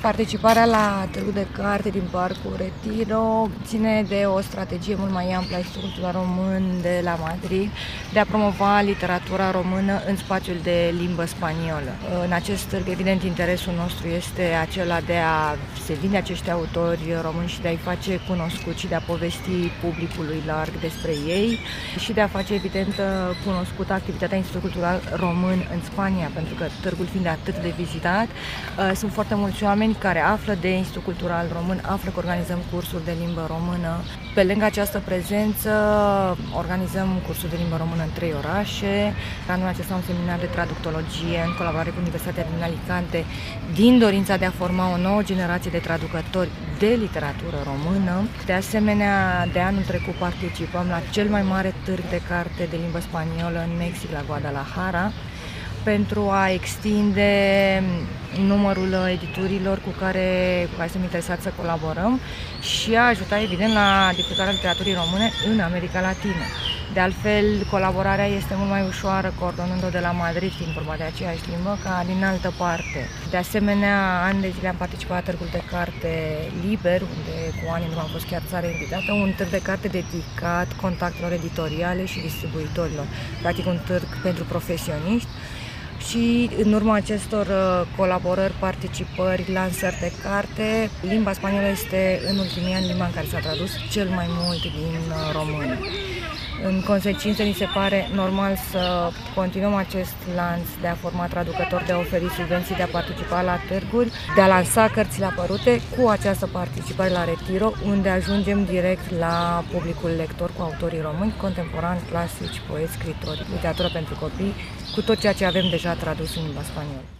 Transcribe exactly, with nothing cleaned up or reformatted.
Participarea la Târgul de Carte din Parcul Retiro ține de o strategie mult mai amplă a Institutului Cultural Român de la Madrid de a promova literatura română în spațiul de limbă spaniolă. În acest târg, evident, interesul nostru este acela de a se vinde acești autori români și de a-i face cunoscuți și de a povesti publicului larg despre ei și de a face, evident, cunoscută activitatea Institutului Cultural Român în Spania, pentru că târgul fiind atât de vizitat, sunt foarte mulți oameni care află de Institutul Cultural Român, află că organizăm cursuri de limbă română. Pe lângă această prezență, organizăm cursuri de limbă română în trei orașe. Anul acesta un seminar de traductologie în colaborare cu Universitatea din Alicante, din dorința de a forma o nouă generație de traducători de literatură română. De asemenea, de anul trecut participăm la cel mai mare târg de carte de limbă spaniolă în Mexic, la Guadalajara, pentru a extinde numărul editurilor cu care, cu care suntem interesați să colaborăm și a ajuta, evident, la difuzarea literaturii române în America Latină. De altfel, colaborarea este mult mai ușoară coordonând-o de la Madrid, fiind vorba de aceeași limbă, ca din altă parte. De asemenea, ani de zile am participat la Târgul de Carte Liber, unde cu ani în urmă am fost chiar țară invitată, un târg de carte dedicat contactelor editoriale și distribuitorilor, practic un târg pentru profesioniști. Și în urma acestor colaborări, participări, lansări de carte, limba spaniolă este în ultimii ani limba în care s-a tradus cel mai mult din română. În consecință, ni se pare normal să continuăm acest lanț de a forma traducători, de a oferi subvenții, de a participa la târguri, de a lansa cărțile apărute cu această participare la Retiro, unde ajungem direct la publicul lector cu autorii români, contemporani, clasici, poeți, scritori, literatură pentru copii, cu tot ceea ce avem deja tradus în limba spaniolă.